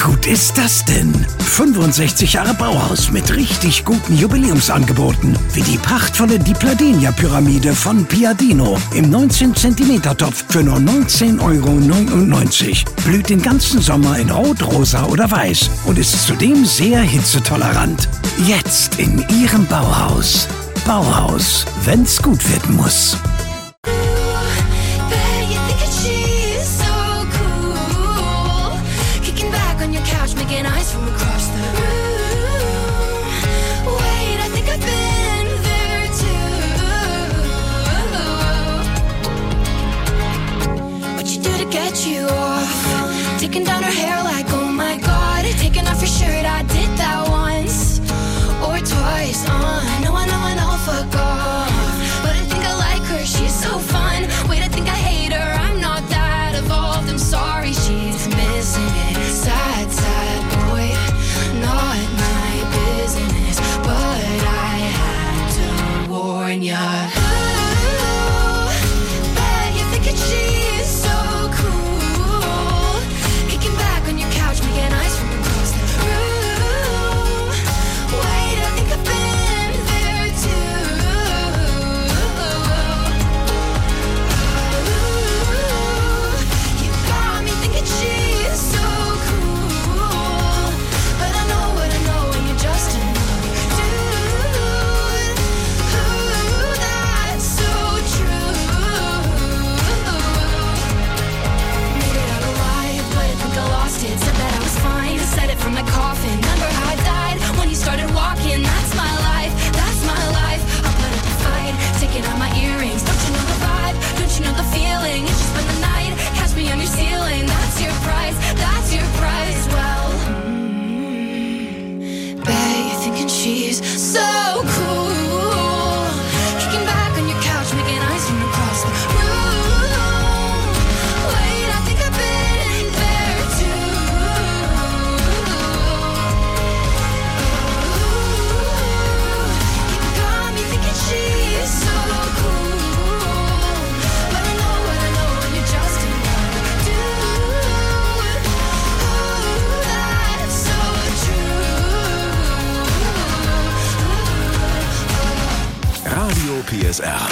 gut ist das denn? 65 Jahre Bauhaus mit richtig guten Jubiläumsangeboten. Wie die prachtvolle Di Pladenia-Pyramide von Piadino im 19 cm Topf für nur 19,99 €. Blüht den ganzen Sommer in Rot, Rosa oder Weiß und ist zudem sehr hitzetolerant. Jetzt in Ihrem Bauhaus. Bauhaus, wenn's gut werden muss. Taking down her hair like, oh my God. Taking off your shirt, I did that once or twice. I know, fuck off. But I think I like her, she's so fun. Wait, I think I hate her, I'm not that evolved. I'm sorry, she's missing it. Sad, sad boy, not my business. But I had to warn ya. Ooh, bet you're thinking she's so cool. On your couch, making ice from across the room. Wait, I think I've been there too. Ooh, you got me thinking she's so cool. But I know what I know, and you're just another dude. Ooh, that's so true. Made it out alive, but I think I lost it. Said that I was fine, said it from my coffin. Remember how I died when you started walking. That's my life, that's my life. I'll put up a fight, taking out my earrings. Don't you know the vibe? Don't you know the feeling? It's just spend the night, catch me on your ceiling. That's your price, that's your price. Well, bet you're thinking she's so cool. Kicking back on your couch, making ice from across the room. Wait, I think I've been there too. You got me thinking she's so cool. But I know what I know, and you're just another dude. Ooh, that's so true. Radio PSR.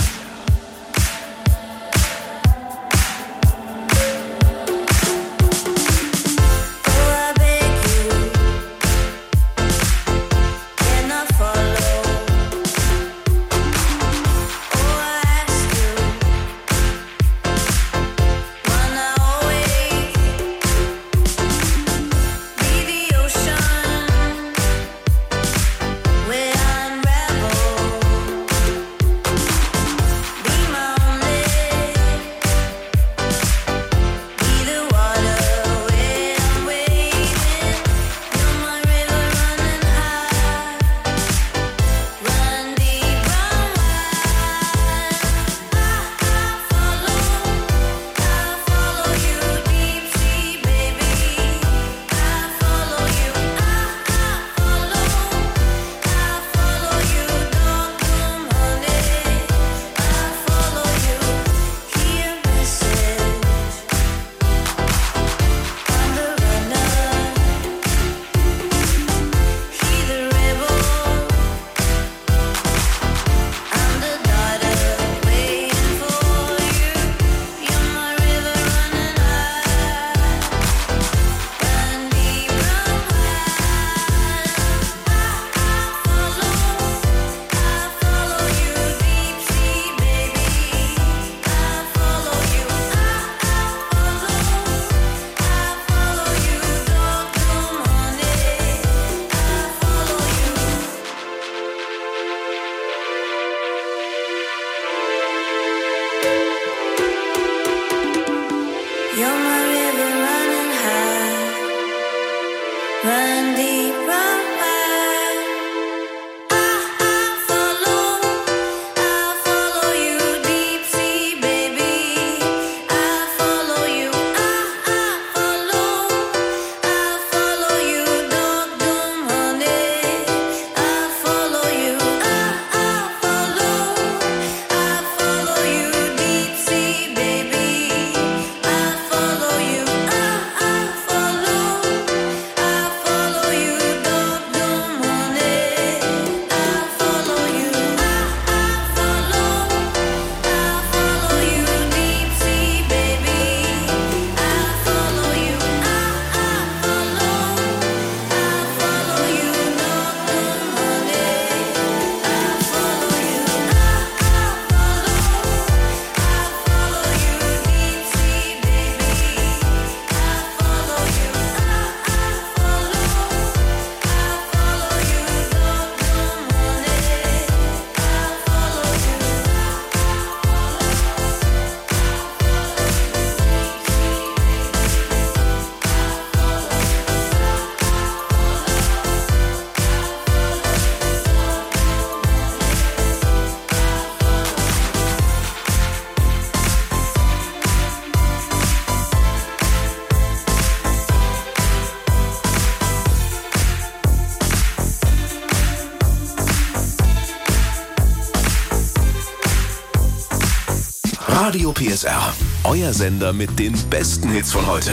Radio PSR, euer Sender mit den besten Hits von heute.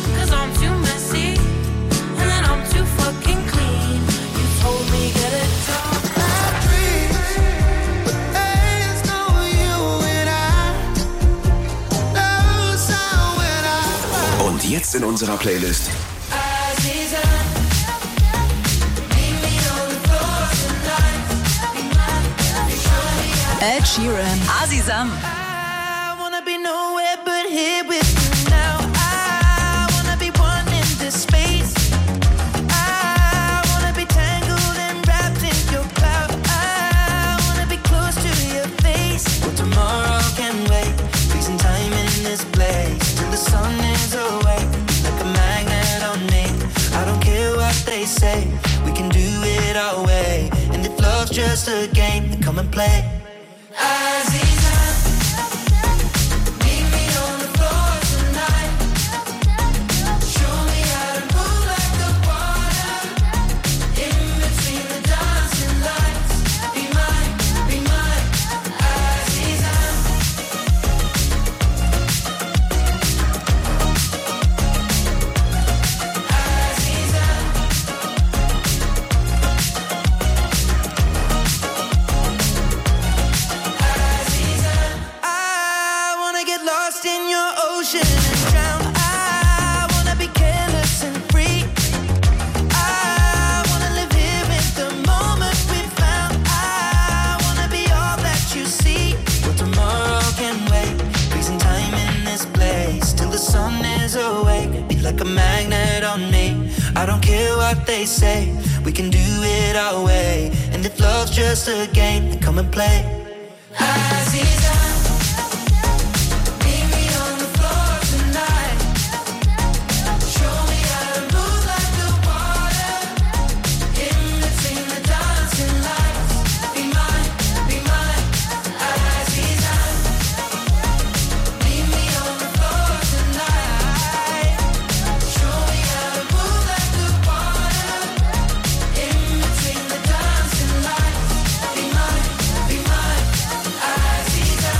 Und jetzt in unserer Playlist Ed Sheeran, Azizam. I wanna be nowhere but here with you now. I wanna be one in this space. I wanna be tangled and wrapped in your cloud. I wanna be close to your face. Well, tomorrow can wait. Freezing time in this place till the sun is awake. Like a magnet on me. I don't care what they say. We can do it our way. And if love's just a game, then come and play. Like a magnet on me. I don't care what they say. We can do it our way. And if love's just a game, then come and play. Aziza, meet me on the floor tonight. Show me how to move like the water. In between the dancing lights. Be mine, Aziza. Meet me on the floor tonight. Show me how to move like the water. In between the dancing lights. Be mine, Aziza.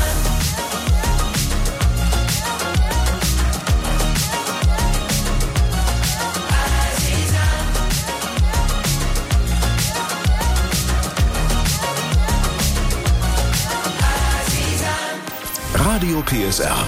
Radio PSR.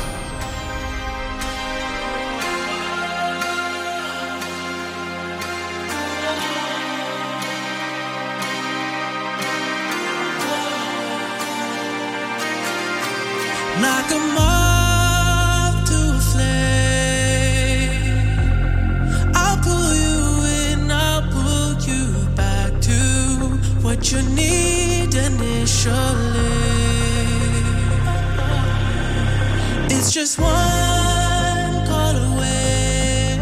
Like a moth to a flame, I'll pull you in, I'll pull you back to what you need initially. It's just one call away,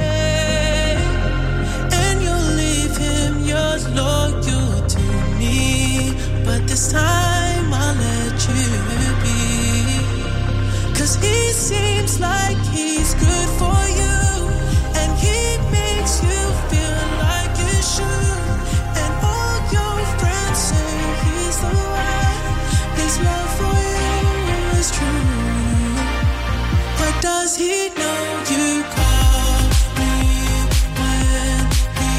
and you'll leave him, you're loyal to me. But this time I'll let you be. 'Cause he seems like he's good for you, and he makes you feel like you should. And all your friends say he's the one. His love for you is true. But does he know you call me when he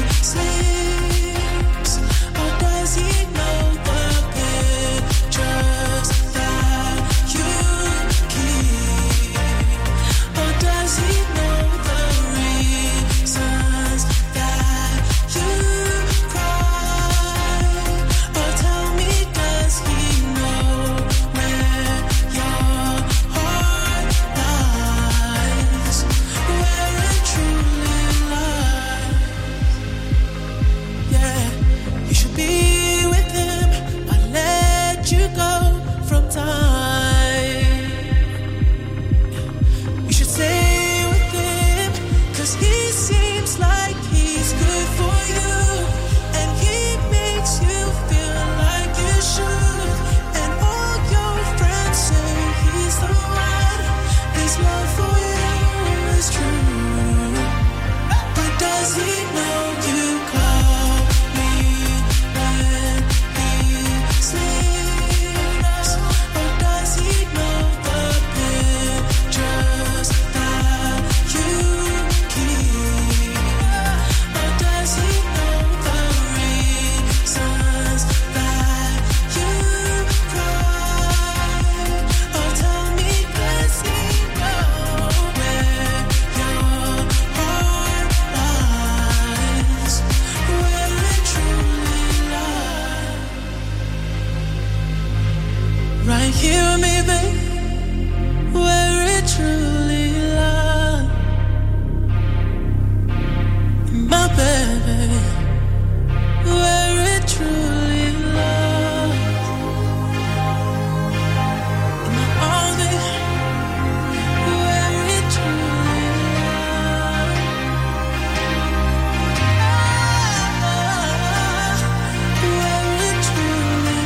sleeps? Or does he know the pictures that you keep? Or does he know the reasons that you cry? Or tell me, does he know where your heart lies? Where it truly lies? Yeah, you should be with him. I let you go from time. You should stay with him, 'cause he seems like he's good for you, and he makes you feel like you should. And all your friends say he's the one. His love for you is true. But does he know you call me when he sleeps? Or does right here with me, babe, where it truly lies. My baby, where it truly lies. In my arms, baby, where it truly lies. Where it truly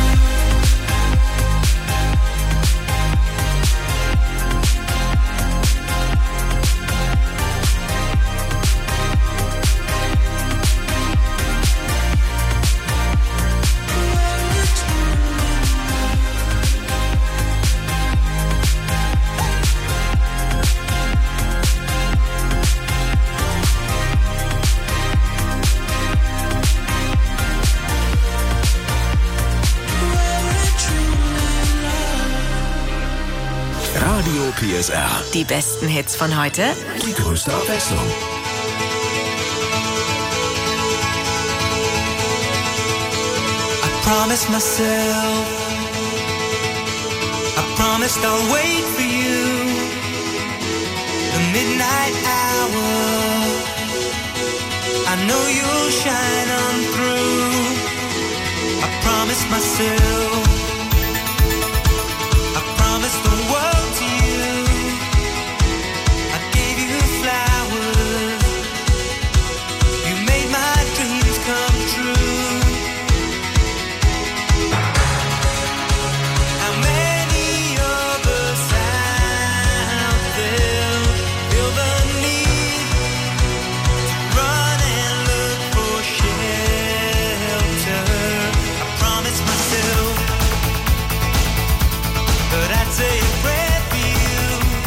Radio PSR. Die besten Hits von heute. Die größte Abwechslung. I promised myself, I promised I'll wait for you. The midnight hour, I know you'll shine on through. I promised myself, I promised the world to you. I gave you flowers, you made my dreams come true. How many of us out there feel the need to run and look for shelter? I promised myself that I'd say a prayer for you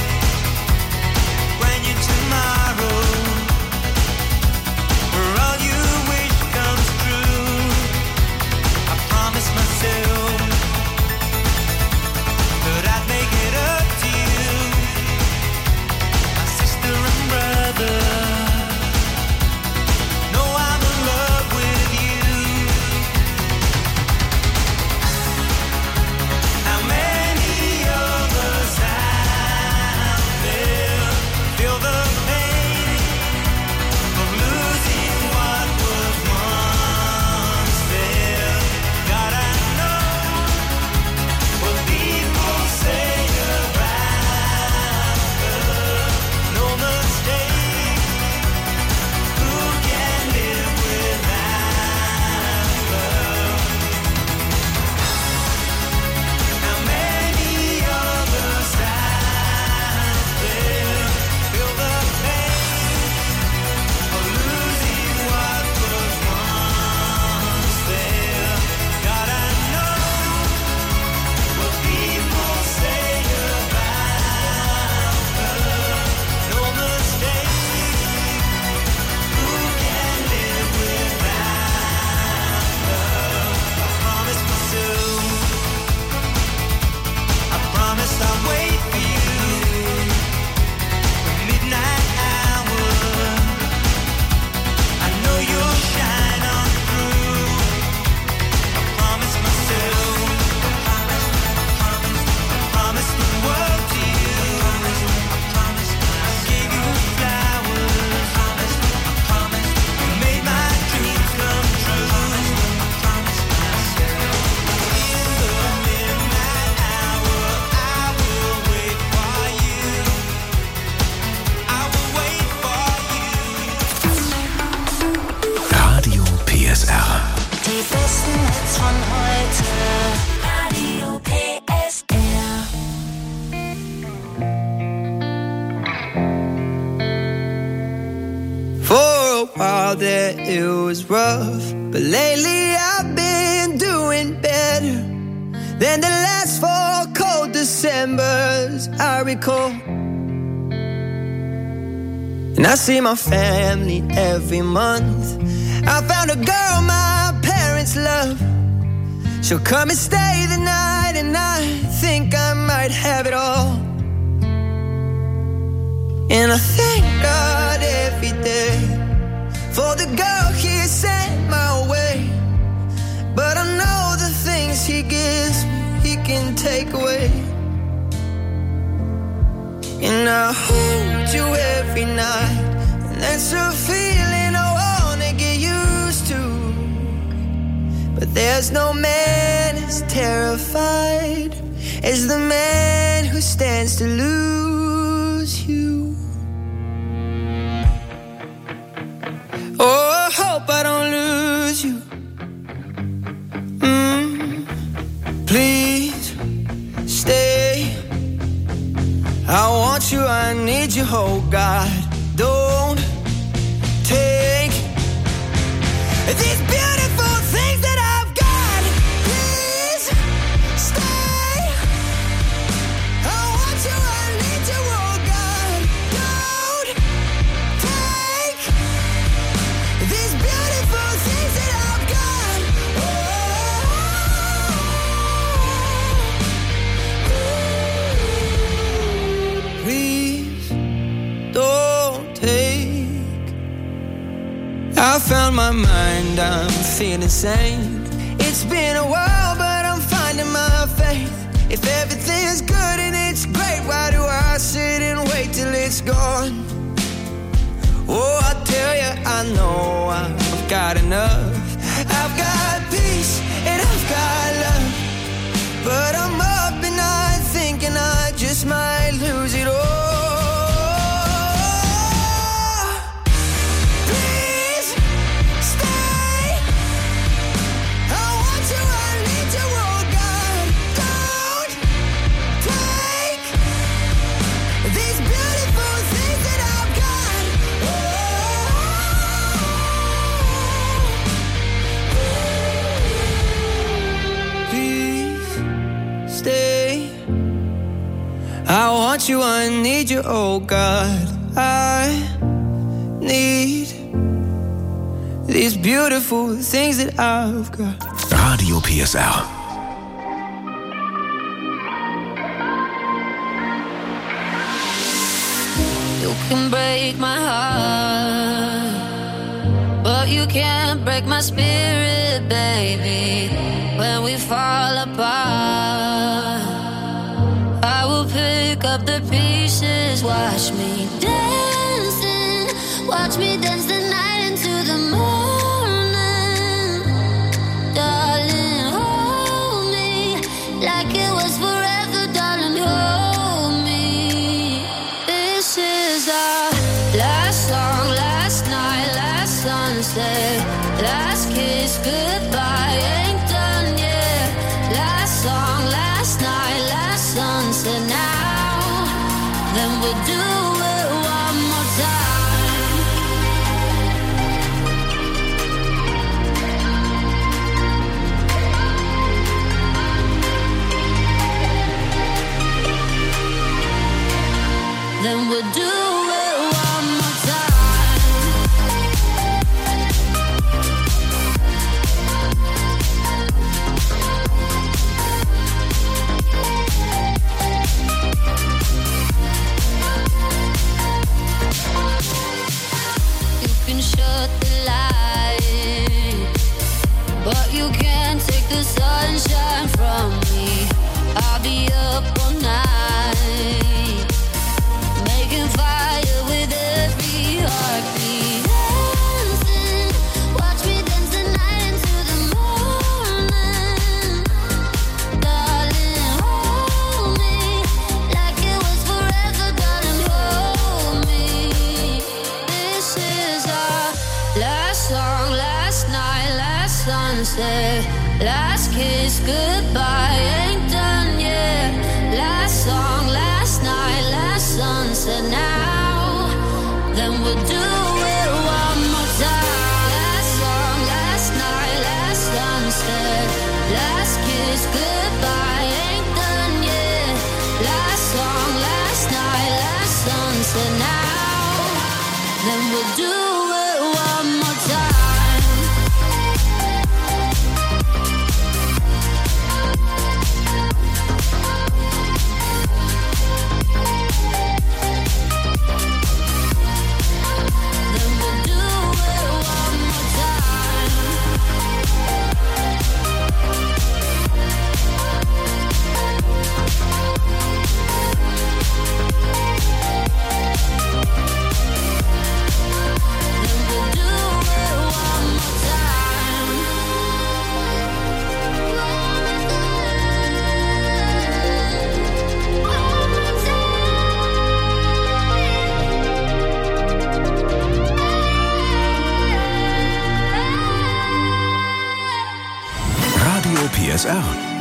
when you tomorrow, where all you wish comes true. I promised myself that I'd make it up to you, my sister and brother. Know I'm in love with you. How many of us out there feel the pain of losing what was once there? God, I know what people say around her. No mistake, who can live without love? How many of us out there feel the pain of losing what was once there? God, I know what people say about her. No mistake, who can live without love? I promised myself, I promised I'd wait for you. The midnight hour, I know you'll shine on through. I promised myself, I promised the world to you. I gave you flowers, you made my dreams come true. In the midnight hour, I will wait for you. I will wait for you. Radio PSR. Die besten Hits von heute. Radio PSR. For a while there it was rough, but lately I've been doing better than the last 4 cold Decembers I recall. And I see my family every month. I found a girl my parents love. She'll come and stay the night, and I think I might have it all. And I thank God every day for the girl He sent my way. But I know the things He gives me, He can take I hold you every night, and that's a feeling I wanna get used to. But there's no man as terrified as the man who stands to lose you. Oh, I hope I don't lose you. Please stay. I want you, I need you, oh God. Don't take these beautiful things that I've got. Please stay. I want you, I need you, oh God. Don't take these beautiful things that I've got. Please don't take. I found my mind, I'm feeling sane. It's been a while, but I'm finding my faith. If everything's good and it's great, why do I sit and wait till it's gone? Oh, I tell you, I know I've got enough. I've got peace and I've got love, but I'm up at night thinking I just might lose it all. Please stay. I want you, I need you, oh God. Don't take these beautiful things that I've got. Please stay. I want you, I need you, oh God. I need these beautiful things that I've got. Radio PSR. You can break my heart, but you can't break my spirit, baby. When we fall apart, I will pick up the pieces. Watch me dancing, watch me dance the night into the morning. Darling, hold me like it was forever, darling, hold me. This is our last song, last night, last sunset, last kiss, goodbye, ain't done yet. Last song, last night, last sunset, now, then we'll do it one more time. Then we'll do it one more time. You can shut the light, but you can't take the sunshine from me. I'll be up all night, making fire with every heartbeat. Dancing, watch me dance the night into the morning. Darling, hold me like it was forever, darling, hold me. This is our last song, last night, last sunset, last kiss, goodbye, ain't done yet. Last song, last night, last sunset, now, then we'll do it one more time. Last song, last night, last sunset, last kiss, goodbye, ain't done yet. Last song, last night, last sunset, now, then we'll do it one more time. Then we'll do it one more time. PSR.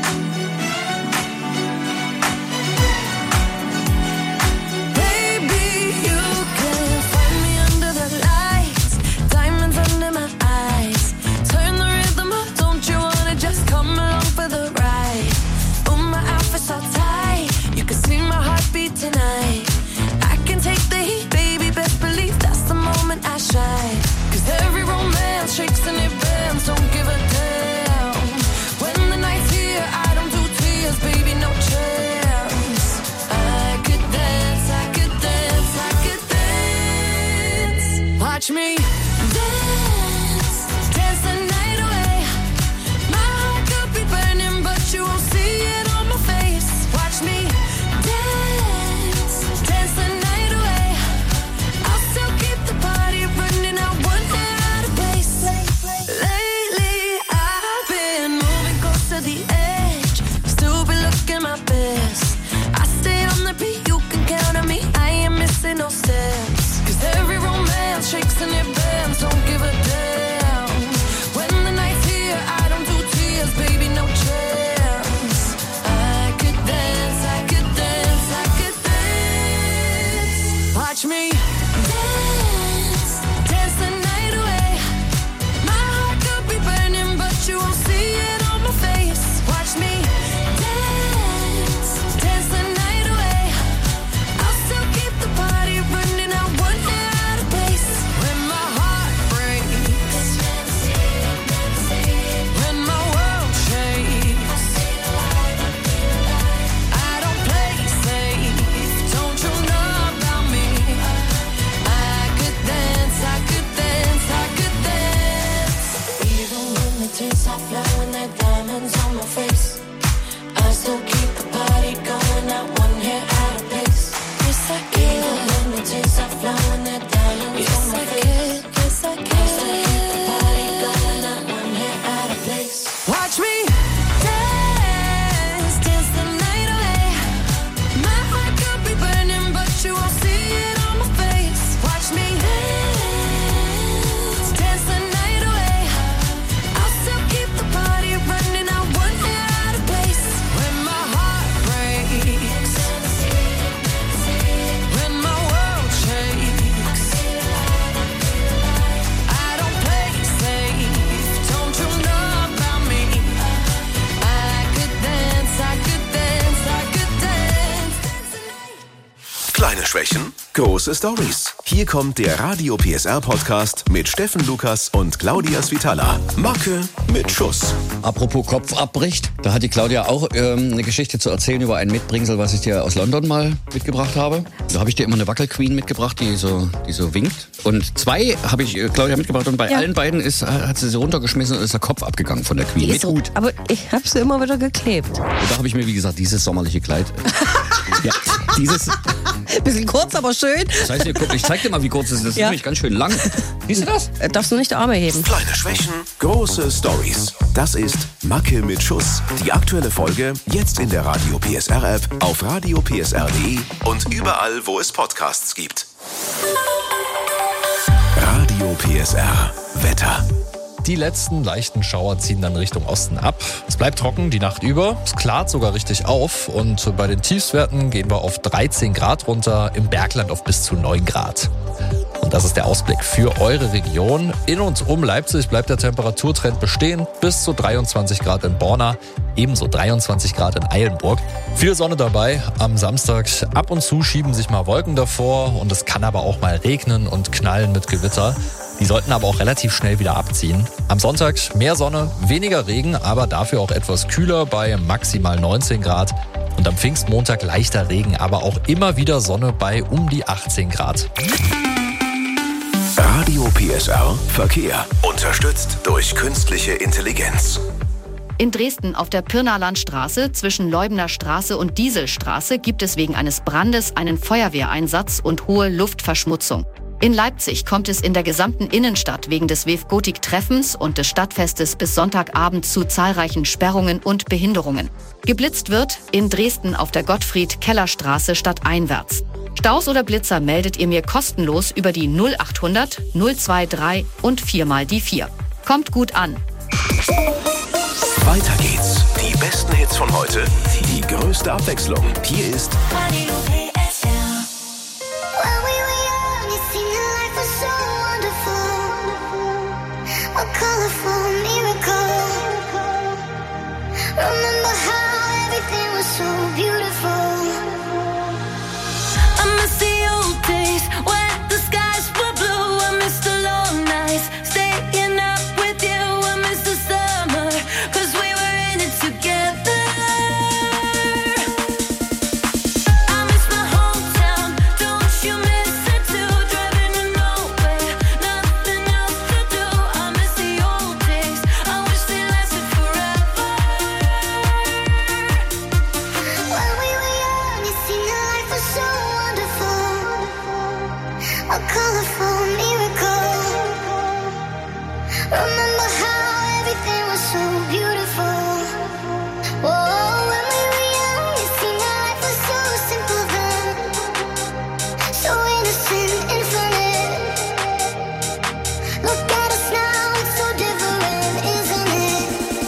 Watch me dance, dance the night away. My heart could be burning, but you won't see it on my face. Watch me dance, dance the night away. I'll still keep the party running, I won't get out of place. Lately, I've been moving close to the edge, still be looking my best. I stay on the beat, you can count on me, I ain't missing no steps. Cause every romance shakes and it bends, don't give a damn. When the night's here, I don't do tears, baby, no chance. I could dance, I could dance, I could dance. Watch me dance, dance the night away. My heart could be burning, but you won't see it on my face. Watch me dance, dance the night away. I'll still keep the party running, I won't get out of place. When my heart breaks, when my world shakes, I don't play safe, don't you know about me? I could dance, I could dance, I could dance. Even when the tears stop flowing like diamonds on my face, I still keep the party going, not one hair out of place. Yes, I can. Even when the tears stop flowing like diamonds on my face, yes, I can. I still keep the party going, not one hair out of place. Watch me dance, dance the night away. My heart could be burning, but you won't see it on my face. Watch me dance, dance the night away. I'll still keep the party running, I won't get out of place. When my heart breaks, when my world shakes, I don't play safe, don't you know about me? I could dance, I could dance, I could dance. Kleine Schwächen, große Stories. Hier kommt der Radio PSR Podcast mit Steffen Lukas und Claudia Svitala. Macke mit Schuss. Apropos Kopf abbricht, da hat die Claudia auch eine Geschichte zu erzählen über ein Mitbringsel, was ich dir aus London mal mitgebracht habe. Da habe ich dir immer eine Wackelqueen mitgebracht, die so winkt. Und 2 habe ich Claudia mitgebracht und bei allen beiden hat sie runtergeschmissen und ist der Kopf abgeganung von der Queen. Mit Hut. Aber ich habe sie immer wieder geklebt. Und da habe ich mir, wie gesagt, dieses sommerliche Kleid. Dieses. Bisschen kurz, aber schön. Das heißt, guck, ich zeig dir mal, wie kurz es ist. Das ist nämlich ganz schön lang. Siehst du das? Darfst du nicht die Arme heben. Kleine Schwächen, große Stories. Das ist Macke mit Schuss. Die aktuelle Folge jetzt in der Radio PSR App, auf radiopsr.de und überall, wo es Podcasts gibt. Radio PSR Wetter. Die letzten leichten Schauer ziehen dann Richtung Osten ab. Es bleibt trocken die Nacht über. Es klart sogar richtig auf. Und bei den Tiefstwerten gehen wir auf 13 Grad runter, im Bergland auf bis zu 9 Grad. Und das ist der Ausblick für eure Region. In und um Leipzig bleibt der Temperaturtrend bestehen. Bis zu 23 Grad in Borna, ebenso 23 Grad in Eilenburg. Viel Sonne dabei am Samstag. Ab und zu schieben sich mal Wolken davor. Und es kann aber auch mal regnen und knallen mit Gewitter. Die sollten aber auch relativ schnell wieder abziehen. Am Sonntag mehr Sonne, weniger Regen, aber dafür auch etwas kühler bei maximal 19 Grad. Und am Pfingstmontag leichter Regen, aber auch immer wieder Sonne bei um die 18 Grad. Radio PSR Verkehr. Unterstützt durch künstliche Intelligenz. In Dresden auf der Pirnaer Landstraße zwischen Leubener Straße und Dieselstraße gibt es wegen eines Brandes einen Feuerwehreinsatz und hohe Luftverschmutzung. In Leipzig kommt es in der gesamten Innenstadt wegen des WEF-Gotik-Treffens und des Stadtfestes bis Sonntagabend zu zahlreichen Sperrungen und Behinderungen. Geblitzt wird in Dresden auf der Gottfried-Keller-Straße stadteinwärts. Staus oder Blitzer meldet ihr mir kostenlos über die 0800 023 und 4 mal die 4. Kommt gut an. Weiter geht's. Die besten Hits von heute, die größte Abwechslung. Hier ist Radio PSR. When we were young, it seemed that life was so wonderful. A colorful miracle. Remember how everything was so beautiful. I miss the old days when the skies were blue. I miss the long nights, staying up with you. I miss the summer, 'cause we were in it together. I miss my hometown, don't you miss it too? Driving to nowhere, nothing else to do. I miss the old days, I wish they lasted forever. When we were young, it seemed that life was so wonderful. A colorful miracle. Remember how everything was so beautiful. Whoa, when we were young, it seemed that life was so simple then. So innocent, infinite. Look at us now, it's so different, isn't it?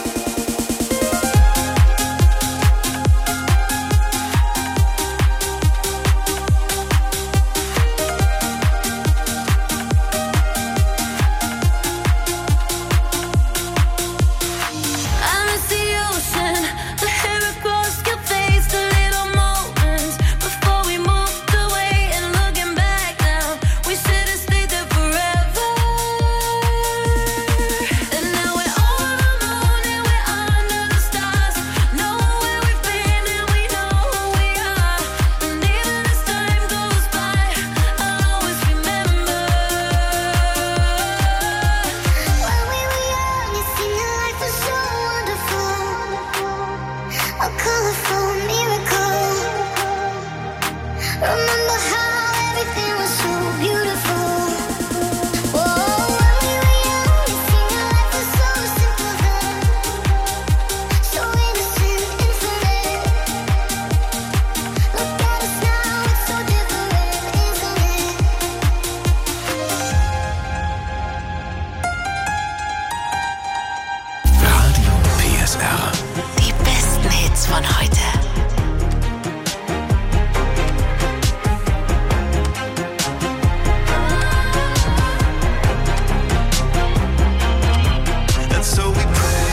I miss the ocean, the hair across your face, the little moments before we moved away. And looking back now, we should have stayed there forever. And now we're over the moon and we're under the stars. Know where we've been and we know who we are. And even as time goes by, I'll always remember. When we were young, it seemed that life was so wonderful. A colorful miracle. Remember how everything was so beautiful. Whoa, when we were young, it seemed that life was so simple then. So innocent, infinite. Look at us now, it's so different, isn't it? Radio PSR. Die besten Hits von heute. And so we pray.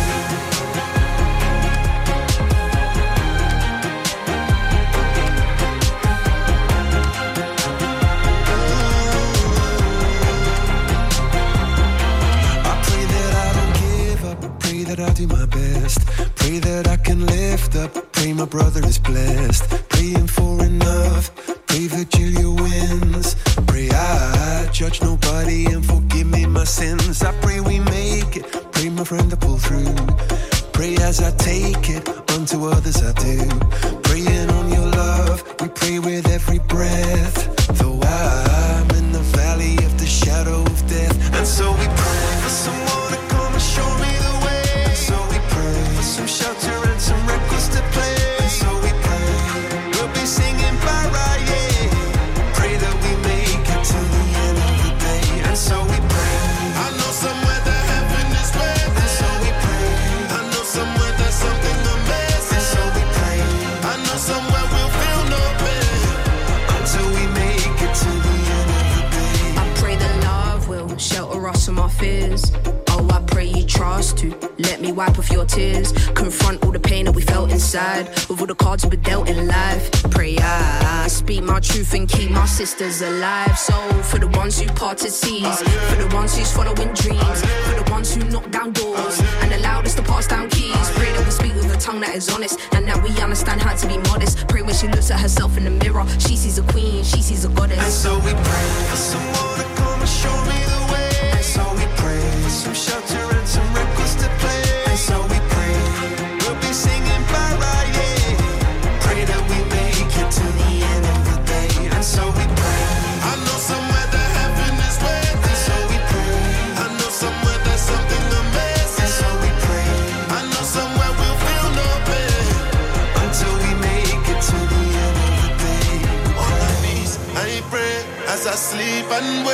I pray that I don't give up. I pray that I do my best. Pray that I can lift up. Pray my brother is blessed. Praying for enough. Pray Virgilia wins. Pray I judge nobody and forgive me my sins. I pray we make it. Pray my friend to pull through. Pray as I take it. Unto others I do. Praying on your love. We pray with every breath. Though I'm in the valley of the shadow of death. And so we pray for someone to come and show me the way. And so we pray for some shelter and some records to play. And so we pray we'll be singing Baraye. Pray that we make it to the end of the day. And so we pray. I know somewhere that heaven is waiting. And so we pray. I know somewhere there's something amazing. And so we pray. I know somewhere we'll feel no pain until we make it to the end of the day. I pray that love will shelter us from our fears. Oh, I pray you trust to let me wipe off your tears. Confront all the pain that we felt inside with all the cards we dealt in life. Pray I speak my truth and keep my sisters alive. So for the ones who parted seas, for the ones who's following dreams, for the ones who knock down doors and allowed us to pass down keys. Pray that we speak with a tongue that is honest and that we understand how to be modest. Pray when she looks at herself in the mirror, she sees a queen, she sees a goddess. And so we pray for someone to come and show me the way. And so we pray for some shelter and some records to play. And so we pray we'll be singing Baraye. Pray that we make it to the end of the day. And so we pray. I know somewhere that heaven is waiting. And so we pray. I know somewhere there's something amazing. And so we pray. I know somewhere we'll feel no pain until we make it to the end of the day. On my knees, I pray as I sleep and wake.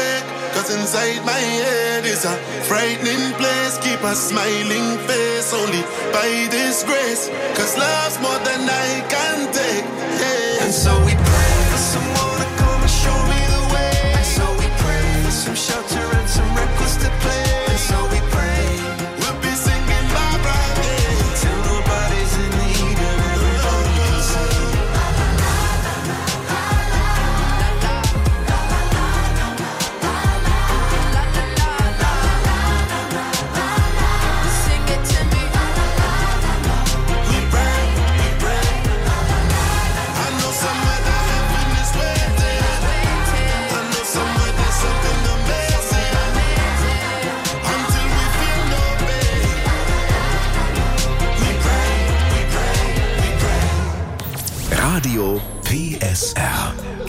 'cause inside my head is a frightening place. Keep a smiling face only by this grace, 'cause love's more than I can take. Hey. And so we pray for someone to come and show me the way. And so we pray for some shelter and some records to play. And so we pray we'll be singing Barbara Day till nobody's in need and everybody can sing. Sing it to me. We pray, we pray. I know somewhere that heaven is waiting. I know somewhere there's something amazing. Until we feel no pain. We pray, we pray, we pray. Radio PSR.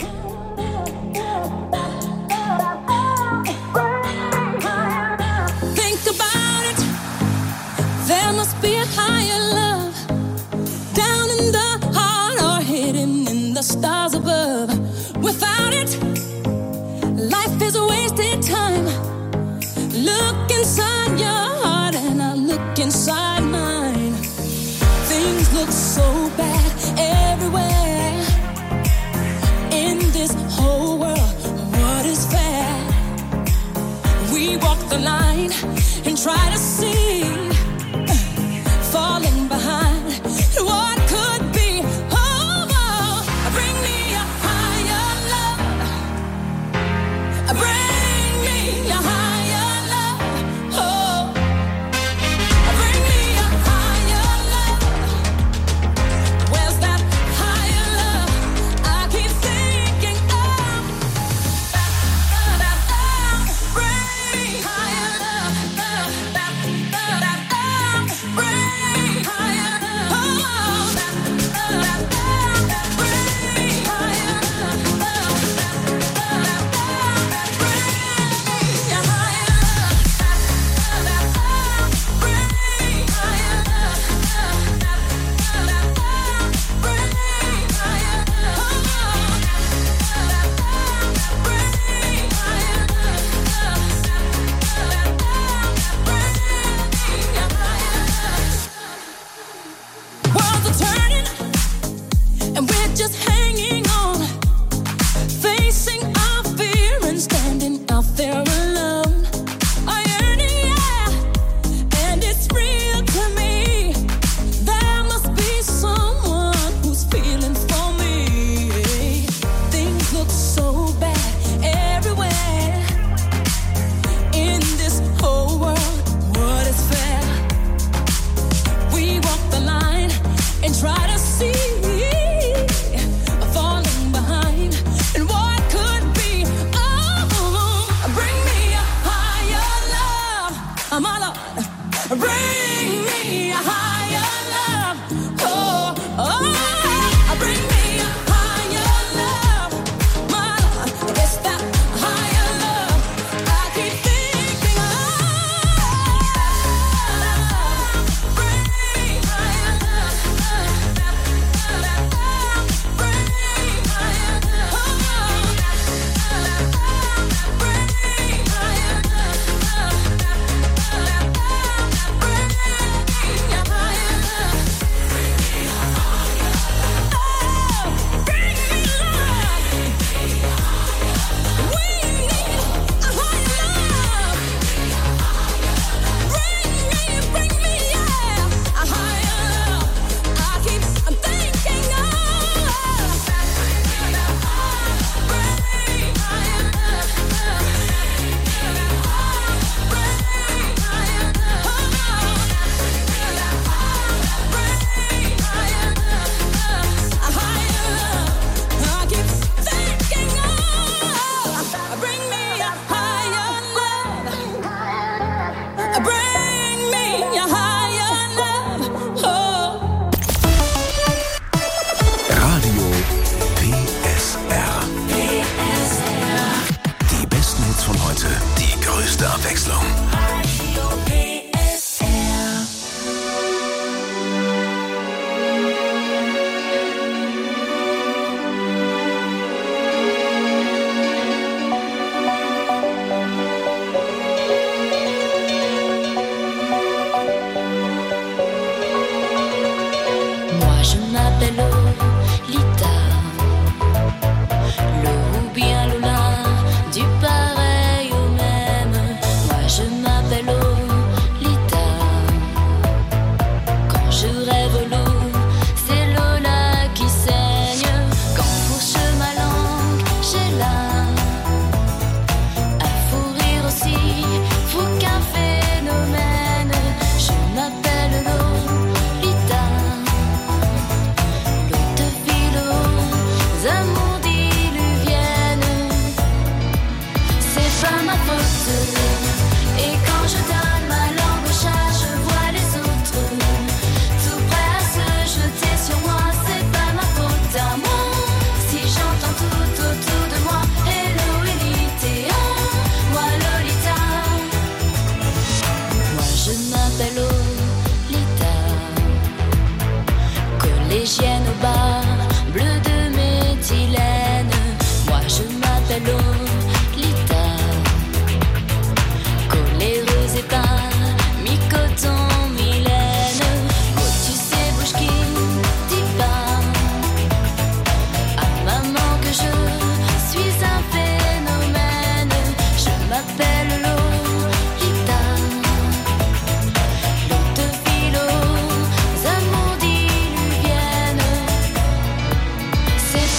Think about it. There must be a higher love down in the heart or hidden in the stars above. Without it, life is a wasted time. Look inside your heart and I look inside mine. Things look so bad everywhere. In this whole world, what is fair? We walk the line and try to see, falling behind what could be. Oh, bring me a higher love. Bring me a higher love. Oh, bring me a higher love. Where's that higher love I keep thinking of? Bring me higher love. Bring me higher love. Worlds are turning, and we're just hanging on, facing our fear and standing out there alone. I yearning, yeah, and it's real to me. There must be someone who's feeling for me. Things look so bad everywhere. In this whole world, what is fair? We walk the line and try to see, fall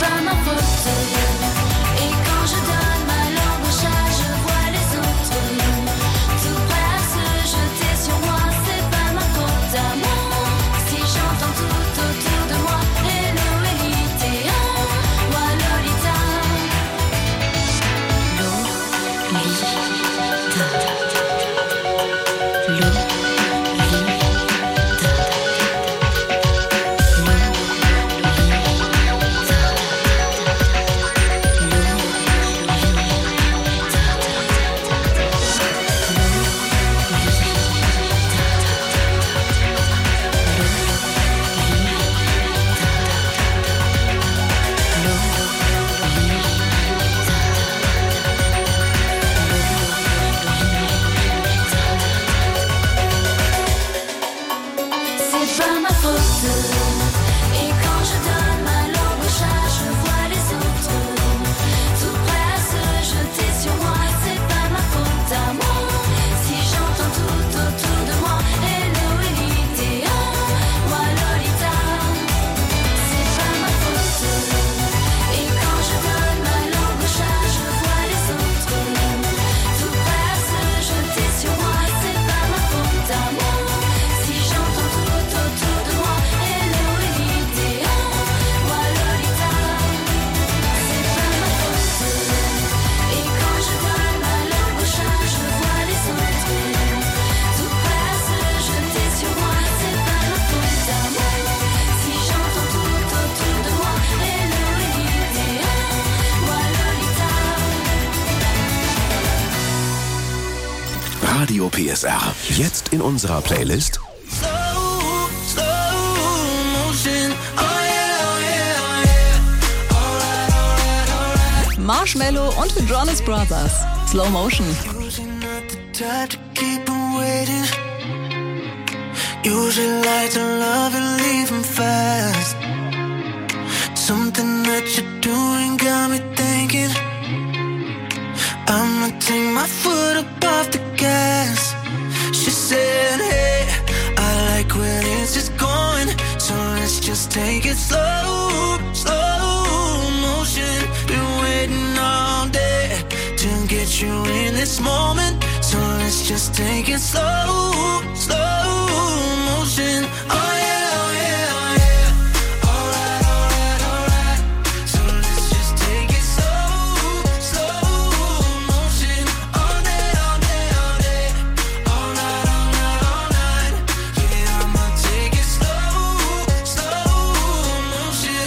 pas ma faute. Et quand je donne ma langue au chat, je vois les autres tout prêts à se jeter sur moi. C'est pas ma faute à moi. Si j'entends tout autour de moi, hello Elite, moi Lolita. C'est pas ma faute. Et quand je donne ma langue au chat, je vois les autres tout prêts à se jeter sur moi. C'est pas ma faute à moi. Si j'entends tout autour de moi, hello Elite, moi Lolita. C'est pas ma faute. Et quand je donne ma langue au chat, je vois les autres tout prêts à se jeter sur moi. C'est pas ma faute à moi. Si j'entends tout autour de moi, hello Elite, moi Lolita. C'est pas ma faute. Et quand je donne ma langue au chat, je vois les autres tout prêts à se jeter sur moi. C'est pas ma faute à moi. Si j'entends tout autour de moi, hello Elite, moi Lolita. Radio PSR. Jetzt in unserer Playlist Marshmello und The Jonas Brothers. Slow Motion. Time to keep 'em waiting. Usually like to love and leave 'em fast. Something that you're doing got me thinking I'ma take my foot up off the gas. She said, hey, I like where this is going, so let's just take it slow, slow motion. Been waiting all day to get you in this moment, so let's just take it slow, slow motion. Oh yeah, oh yeah, oh yeah. Alright, alright, alright. So let's just take it slow, slow motion. All day, all day, all day. All night, all night, all night. Yeah, I'ma take it slow, slow motion.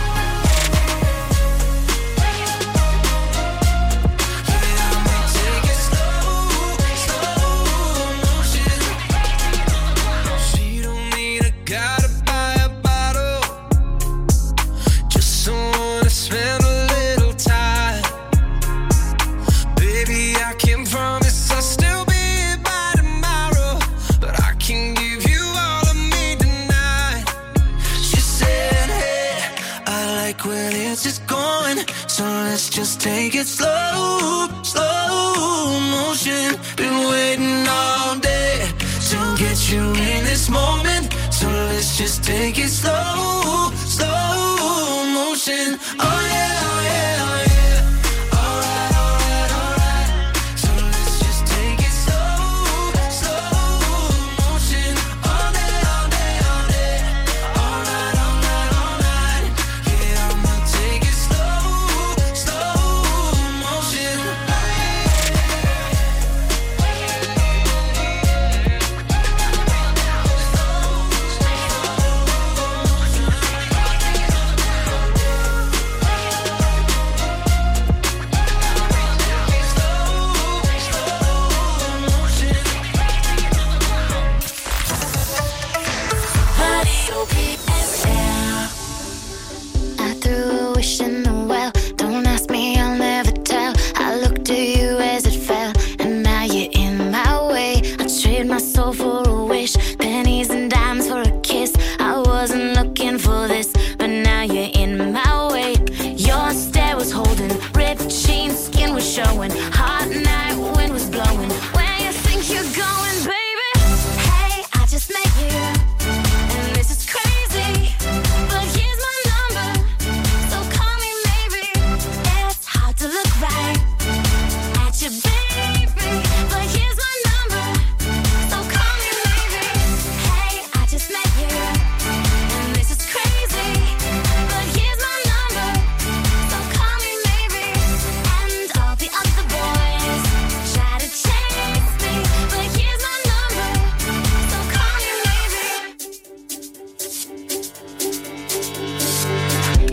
She don't need a guy to buy a bottle, just someone to spend a little time. Baby, I can promise I'll still be here by tomorrow, but I can give you all of me tonight. She said, hey, I like where this is going, so let's just take it slow, slow motion. Been waiting all day to get you in this moment, so let's just take it slow, slow motion. Oh yeah, oh yeah, oh yeah. Alright, alright, alright. So let's just take it slow, slow motion. All day, all day, all day. All night, all night, all night. Yeah, I'ma take it slow, slow motion.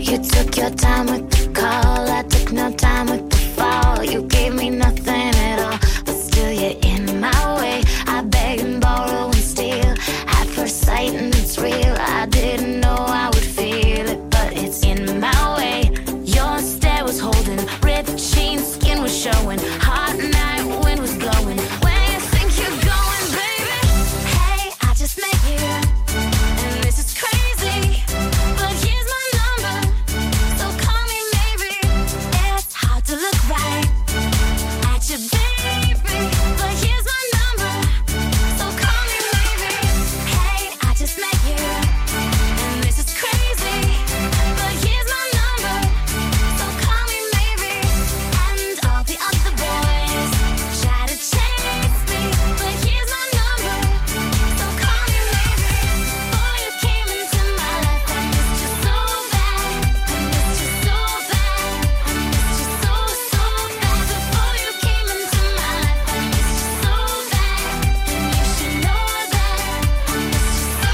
You took your time with the call, I took no time with the fall. You gave me nothing at all, but still you're in my way. I beg and borrow and steal at first sight, and it's real. I didn't know I would feel it, but it's in my way. Your stare was holding, ripped jeans, skin was showing. Hot night, wind was blowing. Where you think you're going, baby? Hey, I just met you, and this is crazy, but here's my number, so call me maybe. It's hard to look right at you, baby, but here's my number, so call me maybe. Hey, I just met you, and this is crazy, but here's my number, so call me maybe. And all the other boys try to chase me, but here's my number, so call me maybe. Before you came into my life, I missed you so bad, I missed you so bad, I missed you so, so bad. Before you came into my life, I missed you so bad, and you should know that I missed you so,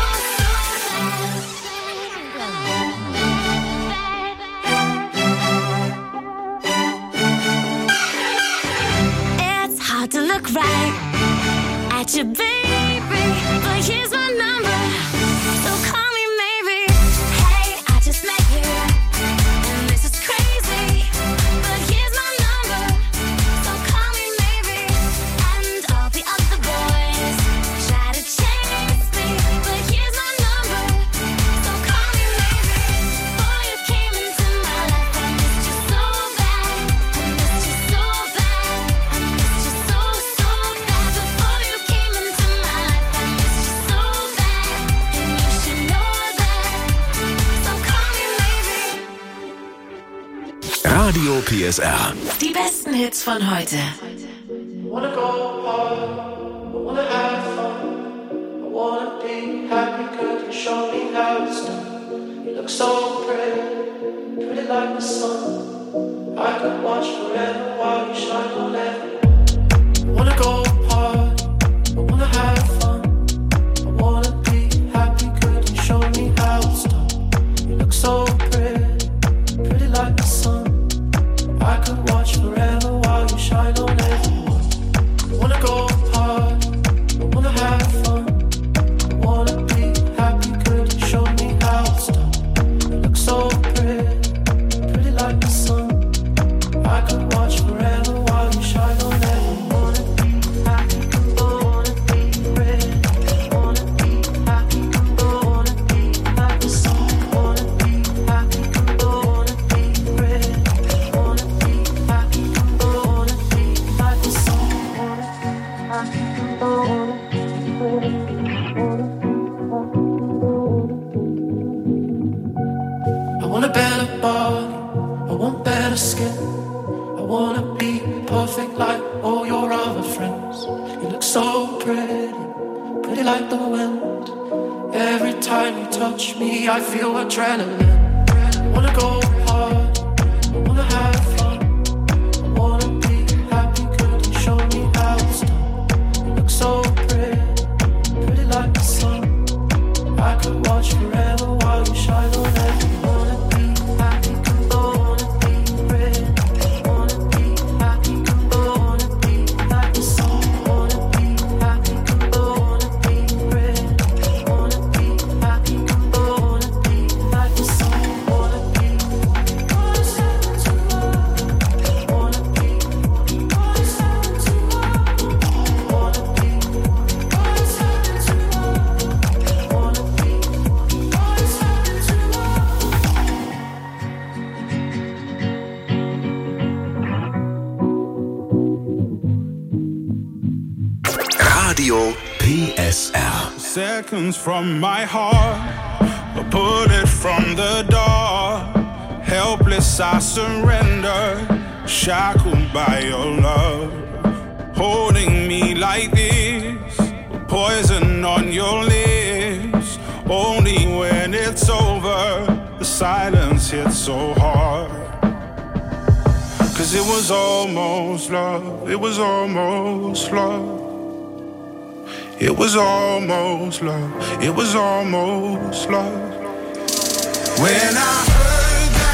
It's hard to look right at you, baby, but here's my number, so call me maybe. Hey, I just met you, and this is crazy, but here's my number, so call me maybe. And all the other boys try to chase me, but here's my number, so call me maybe. Before you came into my life, I missed you so bad, I missed you so bad, I missed you so, so bad. Before you came into my life, I missed you so bad, and you should know that, so call me maybe. Radio PSR. Die besten Hits von heute. Wanna go hard, I wanna have fun, I wanna be happy, could you show me how it's done? You look so pretty, pretty like the sun. I could watch forever while you shine on everyone. Wanna go hard, I wanna have fun, I wanna be happy, could you show me how it's done? You look so pretty, pretty like the sun. I could watch forever while you shine on everyone. Wanna go hard, I wanna have fun, I wanna be happy, could you show me how it's done? You look so pretty, pretty like the sun. I could watch forever while you shine on everyone. Wanna be happy, wanna be ready, wanna be happy, wanna be like the sun. Wanna be happy, wanna be ready, wanna be happy, wanna be like the sun. I want a better body, I want better skin, I wanna be perfect like all your other friends. You look so pretty, pretty like the wind. Every time you touch me, I feel adrenaline. I wanna go hard, I wanna have fun, I wanna be happy, could you show me how it's done? You look so pretty, pretty like the sun. I could watch forever while you shine on everyone. Wanna be happy, wanna be ready, wanna be happy, wanna be like the sun. Wanna be happy, wanna be ready, wanna be happy, wanna be like the sun. Wanna be, wanna step to love, wanna be, wanna step to love, wanna be, wanna step to love, wanna be, wanna step to love. Radio PSR. Seconds from my heart, a bullet from the door. Helpless, I surrender, shackled by your love. Holding me like this, poison on your lips. Only when it's over, the silence hits so hard. 'Cause it was almost love, it was almost love. It was almost love, it was almost love. When I heard that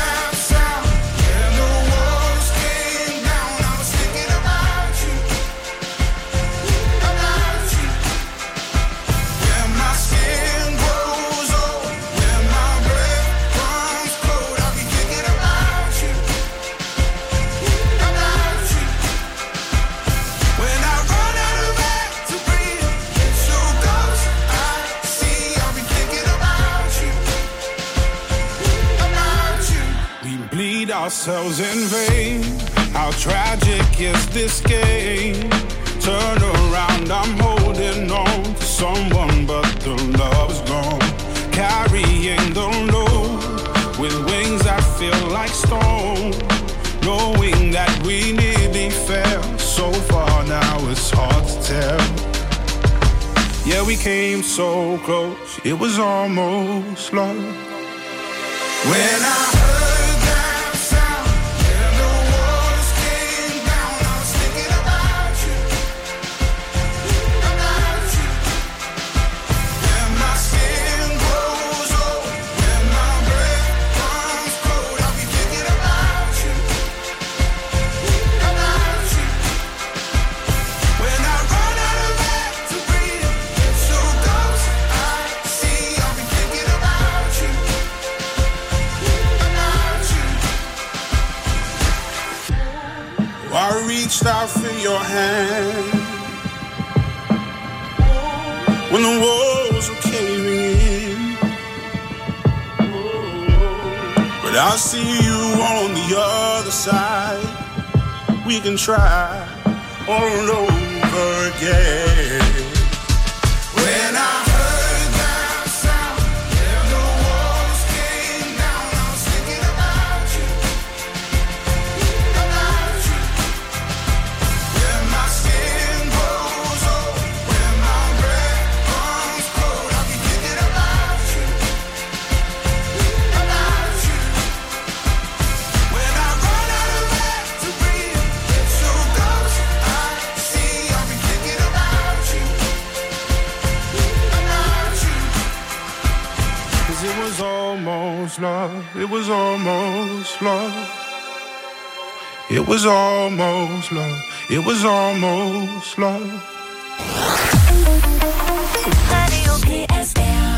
bleed ourselves in vain. How tragic is this game? Turn around, I'm holding on to someone, but the love's gone. Carrying the load with wings that feel like stone. Knowing that we nearly fell so far, now it's hard to tell. Yeah, we came so close, it was almost love. When I heard that sound and the walls came down, I was thinking about you, about you. When my skin grows old, when my breath comes cold, I'll be thinking about you, about you. When I run out of air to breathe, it's so close I see, I'll be thinking about you. I reached out for your hand when the walls were caving in, but I see you on the other side. We can try all over again. When I heard that sound and the walls came down, I was thinking about you, about you. When my skin grows old, when my breath comes cold, I'll be thinking about you, about you. When I run out of air to breathe, it's so close I see, I'll be thinking about you, about you. 'Cause it was almost love, it was almost love. It was almost love, it was almost love. Radio PSR.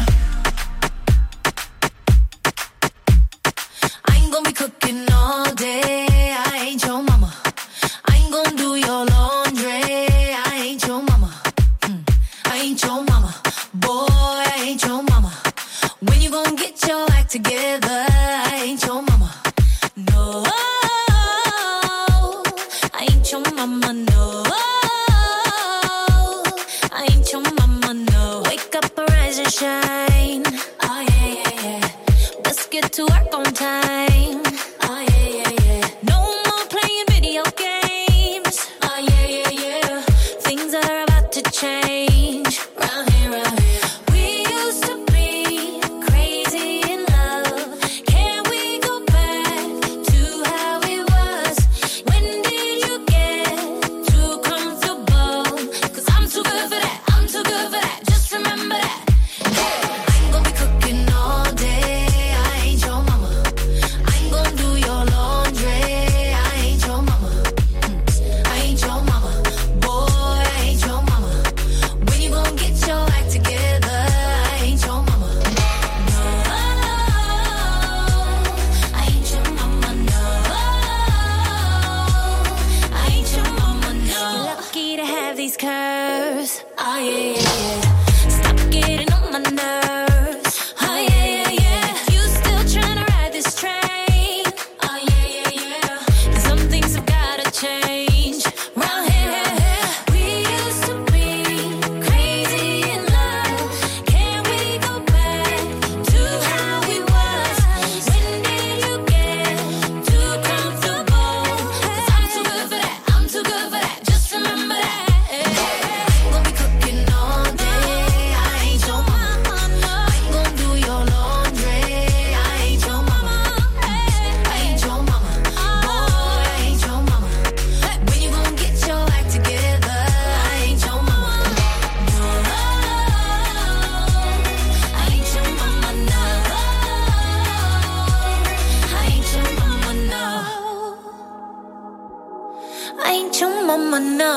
I ain't gonna be cooking all day. I ain't your mama. I ain't gonna do your laundry. I ain't your mama. I ain't your mama. Boy, I ain't your mama. When you gonna get your act together? I ain't your mama. No, I ain't your mama. No, I ain't your mama. No, wake up, arise and shine. Oh yeah, yeah, yeah. Let's get to work on time. Oh yeah, yeah, yeah. No more playing video games. Oh yeah, yeah, yeah. Things are about to change. Round here, round here. We used to be crazy in love. Can we go back to how it was? When did you get too comfortable? 'Cause I'm too good for that. I'm too good for that. Just remember that. Hey, I ain't gonna be cooking all day. I ain't your mama. I ain't gonna do your laundry. I ain't your mama. I ain't your mama. Boy, I ain't your mama. When you gonna get your act together? I ain't your mama. No, I ain't your mama. No, I ain't your mama. No, you're lucky to have these curves. Oh yeah, yeah, yeah. Stop getting on my nerves. Oh yeah, yeah, yeah. You still trying to ride this train? Oh yeah, yeah, yeah. 'Cause some things have gotta change. Round here, we used to be crazy in love. Can we go back to how we was? When did you get too comfortable? 'Cause I'm too good for that. I'm too good for that. Just remember that. I ain't gonna be cooking all day. I ain't your mama. I ain't gonna do your laundry. I ain't your mama. I ain't your mama. Boy, I ain't your mama. When you gonna get your act together? I ain't your mama. No, I ain't your mama. No, I ain't your mama. No, I ain't your mama. No.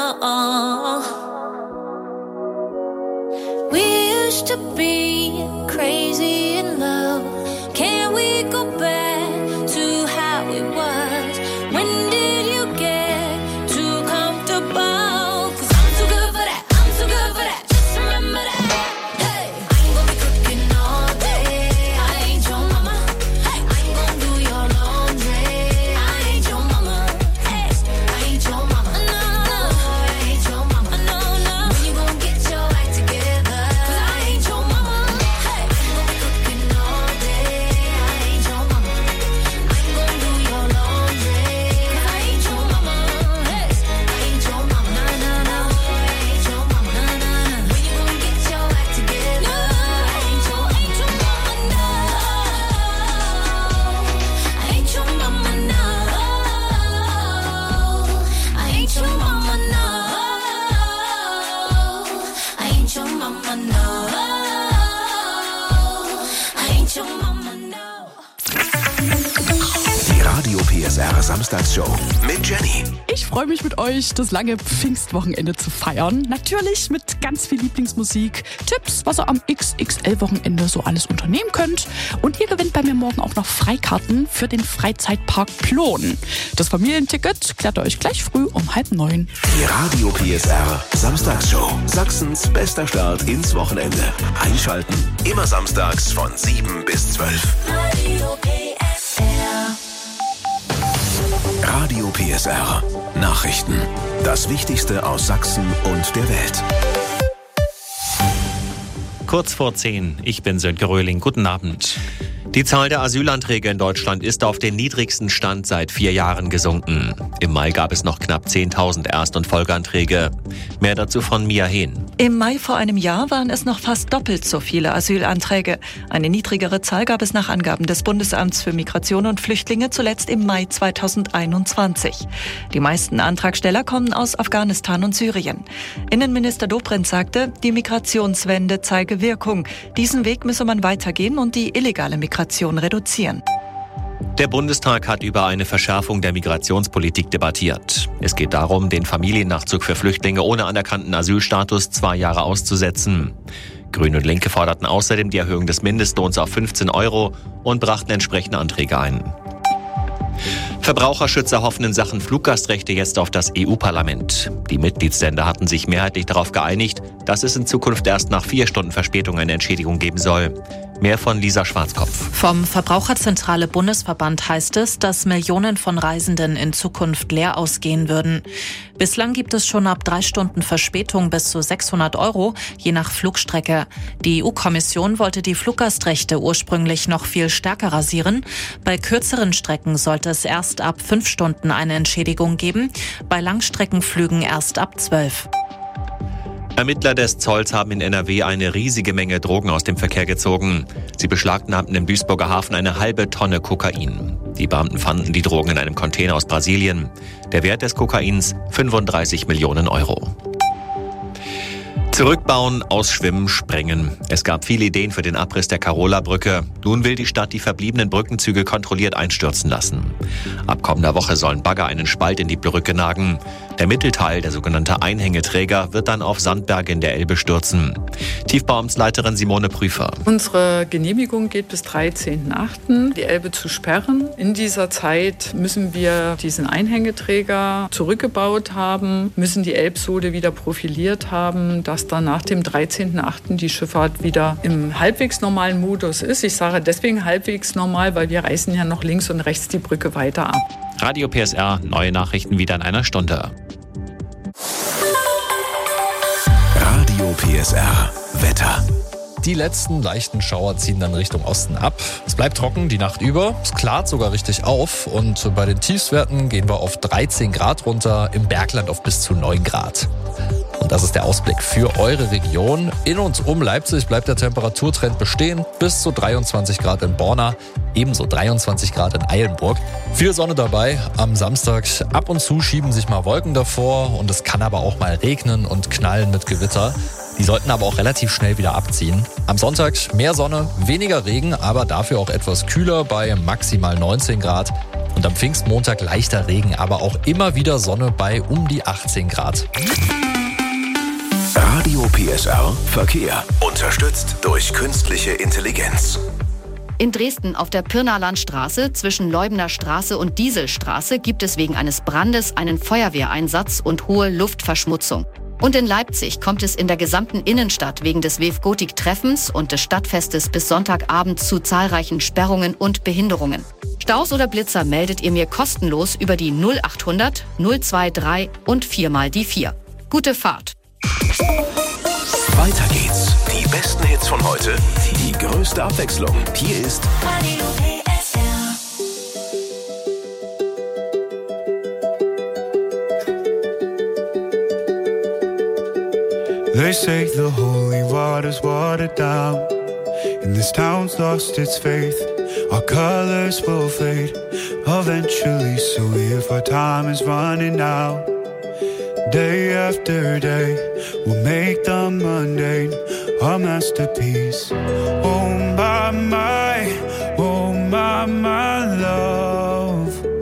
We used to be crazy in love. Can we go back to how it was? When did you get too comfortable? 'Cause I'm too good for that. I'm too good for that. Just remember that. Hey, I ain't gonna be cooking all day. I ain't your mama. I ain't gonna do your laundry. Radio PSR Samstagsshow mit Jenny. Ich freue mich mit euch, das lange Pfingstwochenende zu feiern. Natürlich mit ganz viel Lieblingsmusik, Tipps, was ihr am XXL-Wochenende so alles unternehmen könnt. Und ihr gewinnt bei mir morgen auch noch Freikarten für den Freizeitpark Plon. Das Familienticket klärt ihr euch gleich früh um 8:30. Die Radio PSR Samstagsshow. Sachsens bester Start ins Wochenende. Einschalten. Immer samstags von 7 bis 12. Radio PSR. Radio PSR. Nachrichten. Das Wichtigste aus Sachsen und der Welt. Kurz vor 10. Ich bin Sönke Röhling. Guten Abend. Die Zahl der Asylanträge in Deutschland ist auf den niedrigsten Stand seit 4 Jahren gesunken. Im Mai gab es noch knapp 10.000 Erst- und Folgeanträge. Mehr dazu von Mia Hehn. Im Mai vor einem Jahr waren es noch fast doppelt so viele Asylanträge. Eine niedrigere Zahl gab es nach Angaben des Bundesamts für Migration und Flüchtlinge zuletzt im Mai 2021. Die meisten Antragsteller kommen aus Afghanistan und Syrien. Innenminister Dobrindt sagte, die Migrationswende zeige Wirkung. Diesen Weg müsse man weitergehen und die illegale Migration reduzieren. Der Bundestag hat über eine Verschärfung der Migrationspolitik debattiert. Es geht darum, den Familiennachzug für Flüchtlinge ohne anerkannten Asylstatus 2 Jahre auszusetzen. Grüne und Linke forderten außerdem die Erhöhung des Mindestlohns auf 15 € und brachten entsprechende Anträge ein. Verbraucherschützer hoffen in Sachen Fluggastrechte jetzt auf das EU-Parlament. Die Mitgliedsländer hatten sich mehrheitlich darauf geeinigt, dass es in Zukunft erst nach 4 Stunden Verspätung eine Entschädigung geben soll. Mehr von Lisa Schwarzkopf. Vom Verbraucherzentrale Bundesverband heißt es, dass Millionen von Reisenden in Zukunft leer ausgehen würden. Bislang gibt es schon ab 3 Stunden Verspätung bis zu 600 €, je nach Flugstrecke. Die EU-Kommission wollte die Fluggastrechte ursprünglich noch viel stärker rasieren. Bei kürzeren Strecken sollte es erst ab 5 Stunden eine Entschädigung geben, bei Langstreckenflügen erst ab 12. Ermittler des Zolls haben in NRW eine riesige Menge Drogen aus dem Verkehr gezogen. Sie beschlagnahmten im Duisburger Hafen eine halbe Tonne Kokain. Die Beamten fanden die Drogen in einem Container aus Brasilien. Der Wert des Kokains 35 Millionen €. Zurückbauen, ausschwimmen, sprengen. Es gab viele Ideen für den Abriss der Karola-Brücke. Nun will die Stadt die verbliebenen Brückenzüge kontrolliert einstürzen lassen. Ab kommender Woche sollen Bagger einen Spalt in die Brücke nagen. Der Mittelteil, der sogenannte Einhängeträger, wird dann auf Sandberge in der Elbe stürzen. Tiefbauamtsleiterin Simone Prüfer. Unsere Genehmigung geht bis 13.8., die Elbe zu sperren. In dieser Zeit müssen wir diesen Einhängeträger zurückgebaut haben, müssen die Elbsohle wieder profiliert haben, dass dann nach dem 13.8. die Schifffahrt wieder im halbwegs normalen Modus ist. Ich sage deswegen halbwegs normal, weil wir reißen ja noch links und rechts die Brücke weiter ab. Radio PSR, neue Nachrichten wieder in einer Stunde. Radio PSR Wetter. Die letzten leichten Schauer ziehen dann Richtung Osten ab. Es bleibt trocken die Nacht über. Es klart sogar richtig auf. Und bei den Tiefstwerten gehen wir auf 13 Grad runter, im Bergland auf bis zu 9 Grad. Und das ist der Ausblick für eure Region. In und um Leipzig bleibt der Temperaturtrend bestehen. Bis zu 23 Grad in Borna, ebenso 23 Grad in Eilenburg. Viel Sonne dabei am Samstag. Ab und zu schieben sich mal Wolken davor. Und es kann aber auch mal regnen und knallen mit Gewitter. Die sollten aber auch relativ schnell wieder abziehen. Am Sonntag mehr Sonne, weniger Regen, aber dafür auch etwas kühler bei maximal 19 Grad. Und am Pfingstmontag leichter Regen, aber auch immer wieder Sonne bei um die 18 Grad. Radio PSR Verkehr. Unterstützt durch künstliche Intelligenz. In Dresden auf der Pirnaer Landstraße zwischen Leubener Straße und Dieselstraße gibt es wegen eines Brandes einen Feuerwehreinsatz und hohe Luftverschmutzung. Und in Leipzig kommt es in der gesamten Innenstadt wegen des WEF-Gotik-Treffens und des Stadtfestes bis Sonntagabend zu zahlreichen Sperrungen und Behinderungen. Staus oder Blitzer meldet ihr mir kostenlos über die 0800 023 und 4 die 4. Gute Fahrt! Weiter geht's. Die besten Hits von heute, die größte Abwechslung. Hier ist Radio PSR. They say the holy water's watered down, and this town's lost its faith. Our colors will fade eventually, so if our time is running out, day after day, we'll make the mundane a masterpiece. Oh my love.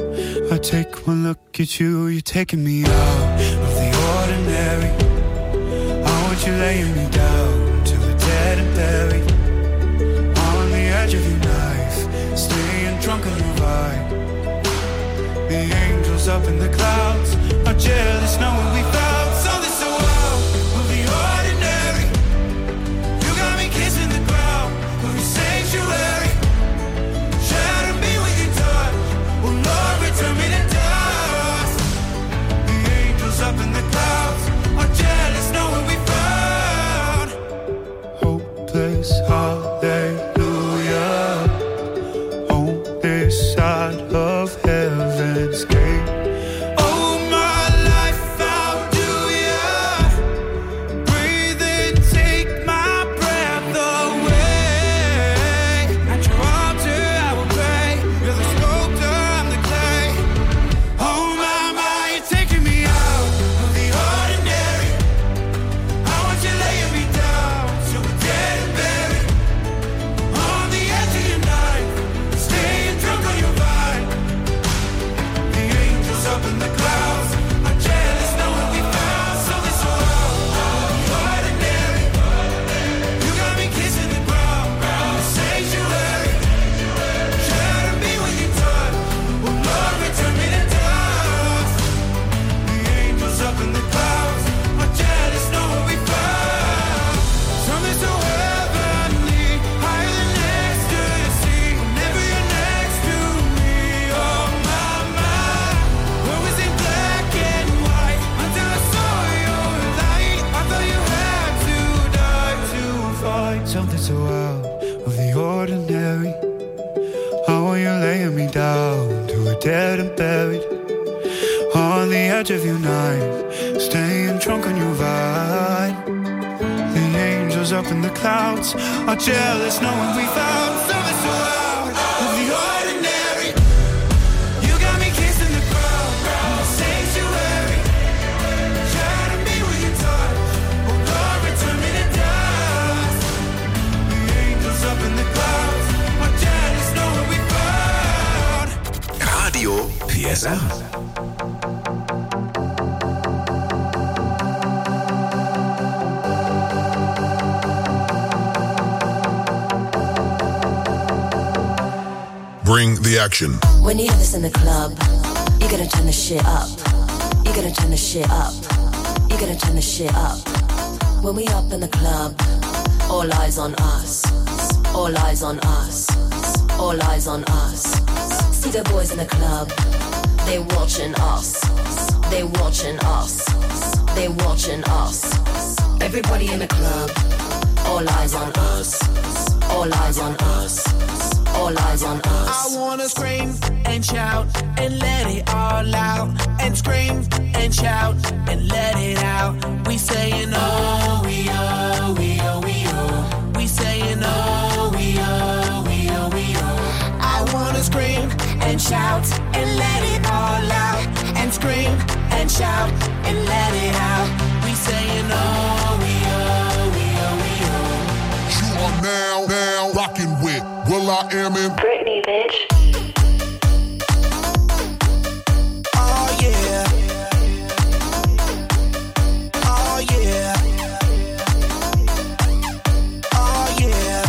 I take one look at you, you're taking me out of the ordinary. I want you laying me down till we're dead and buried. On the edge of your knife, staying drunk on your vibe. The angels up in the clouds are jealous knowing we found something so out of the ordinary. You got me kissing the ground of your sanctuary. Shatter me with your touch, oh Lord, return me to dust. The angels up in the clouds are jealous knowing we found hopeless hallelujah on this side of heaven's gate. Oh my life, how do ya breathe and take my breath away? At your altar I will pray. You're the sculptor, I'm the clay. Oh my, you're taking me out of the ordinary. I want you laying me down till we're dead and buried. On the edge of your knife, staying drunk on your vine. The angels up in the clouds are jealous knowing we found something so out of the ordinary. You got me kissing the ground in the sanctuary. Shatter me with your touch, oh Lord, return me to dust. The angels up in the clouds are jealous knowing we found something so heavenly, higher than ecstasy. Whenever you're next to me, oh my, world was in black and white until I saw your light. I thought you had to die to find something so out of the ordinary. How are you laying me down till we're dead and buried? On the edge of your knife, staying drunk on your vine. The angels up in the clouds are jealous knowing we found something so out of the ordinary. You got me kissing the ground in the sanctuary. Shatter me with your touch, oh Lord, return me to dust. The angels up in the clouds are jealous knowing we found Radio PSR. Bring the action. When you hear this in the club, you gotta turn the shit up. You gotta turn the shit up. You gotta turn the shit up. When we up in the club, all eyes on us. All eyes on us. All eyes on us. See the boys in the club, they watching us. They watching us. They watching us. Everybody in the club, all eyes on us. All eyes on us. All eyes on us. I wanna scream and shout and let it all out. And scream and shout and let it out. We saying oh, we oh, we oh, we oh. We saying oh, we oh, we oh, we oh. I wanna scream and shout and let it all out. And scream and shout and let it out. We saying oh, we oh, we oh, we oh. You are now rocking with will.i.am in Britney, bitch. Oh yeah. Oh yeah. Oh yeah.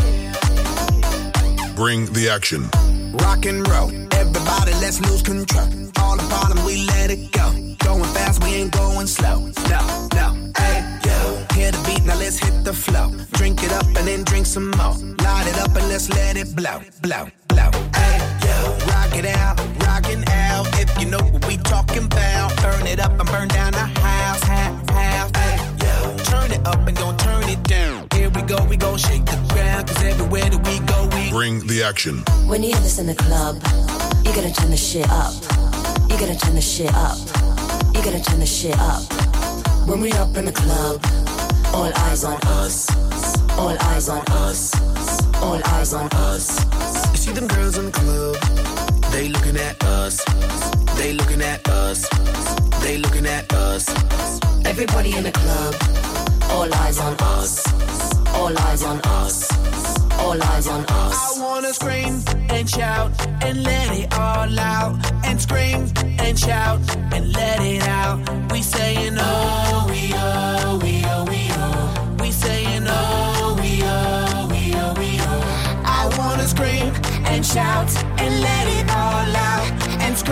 Bring the action. Rock and roll. Everybody, let's lose control. All the bottom, we let it go. Going fast, we ain't going slow. No, no, hey, yo. Hear the beat, now let's hit the flow. Drink it up and then drink some more. Light it up and let's let it blow, blow, blow. Hey, yo. Rock it out, rockin' out. If you know what we talking about. Burn it up and burn down the house, half. Hey, yo. Turn it up and don't turn it down. Here we go shake the ground. Cause everywhere that we go, we bring the action. When you hear this in the club, you gotta turn the shit up. You gotta turn the shit up. You gotta turn the shit up. When we up in the club, all eyes on us. All eyes on us. All eyes on us. You see them girls in the club, they looking at us. They looking at us. They looking at us. Everybody in the club, all eyes on us. All eyes on us. All eyes on us. I wanna scream and shout and let it all out. And scream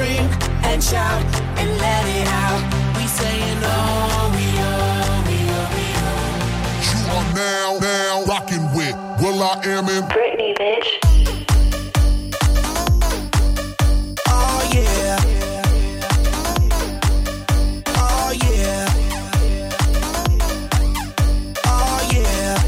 scream and shout and let it out. We saying oh, we oh, we oh, we oh. You are now rocking with Will I Am in Britney, bitch. Oh yeah. Oh yeah. Oh yeah.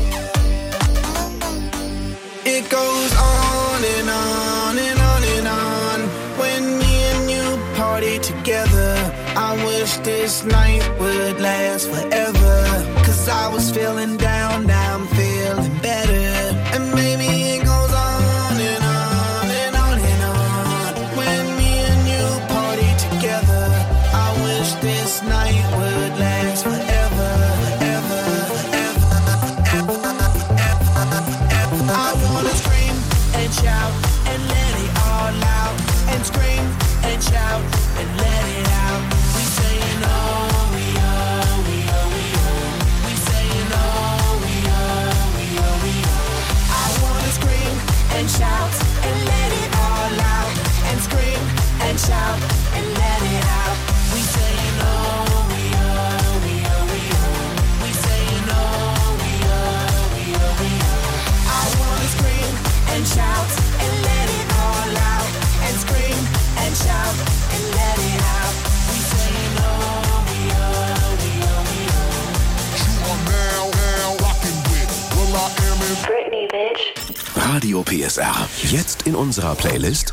It goes on and on and on and on. When me and you party together, I wish this night would last forever. Cause I was feeling down, now I'm feeling better. And maybe it goes on and on and on and on. When me and you party together, I wish this night would last forever, ever, ever, ever, ever, ever. I wanna scream and shout and let it all out. And scream and shout and let it out. We saying oh, we oh, we oh, we oh. We saying oh, we oh, we oh, we oh. I wanna scream and shout and let it all out. And scream and shout and let it out. We saying oh, we oh, we oh, we oh. We saying oh, we oh, we oh, we oh. I wanna scream and shout and let it all out. And scream and shout and let it out. We saying oh, we oh, we oh, we oh. You are now rocking with Will I Am in Britney, bitch. Radio PSR. Jetzt in unserer Playlist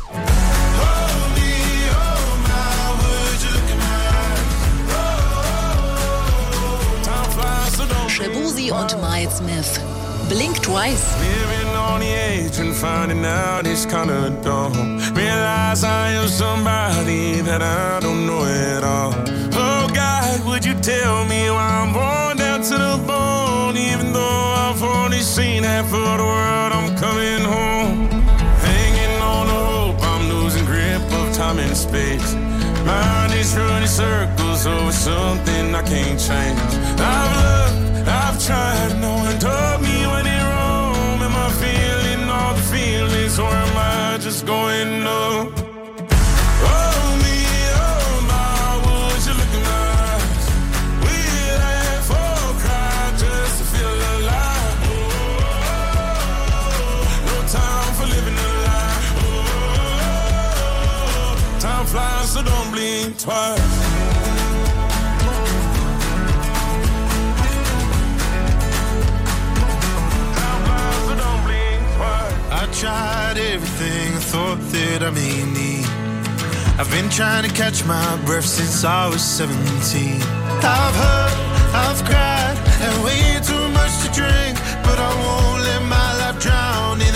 Shabuzi und Miles Smith. Blink Twice. Living on the edge and finding out it's kinda dumb. Realize I am somebody that I don't know at all. Oh God, would you tell me why I'm worn down to the bone? Even though I've only seen half of the world, I'm coming home. Hanging on the hope, I'm losing grip of time and space. Mind is running circles over something I can't change. I've looked, I've tried, no one told me when it wrong. Am I feeling all the feelings or am I just going numb? Oh me, oh my, would you look in my eyes? We'd laugh or cry just to feel alive. No time for living a lie. Time flies, so don't blink twice. I tried everything I thought that I may need. I've been trying to catch my breath since I was 17. I've hurt, I've cried, and way too much to drink. But I won't let my life drown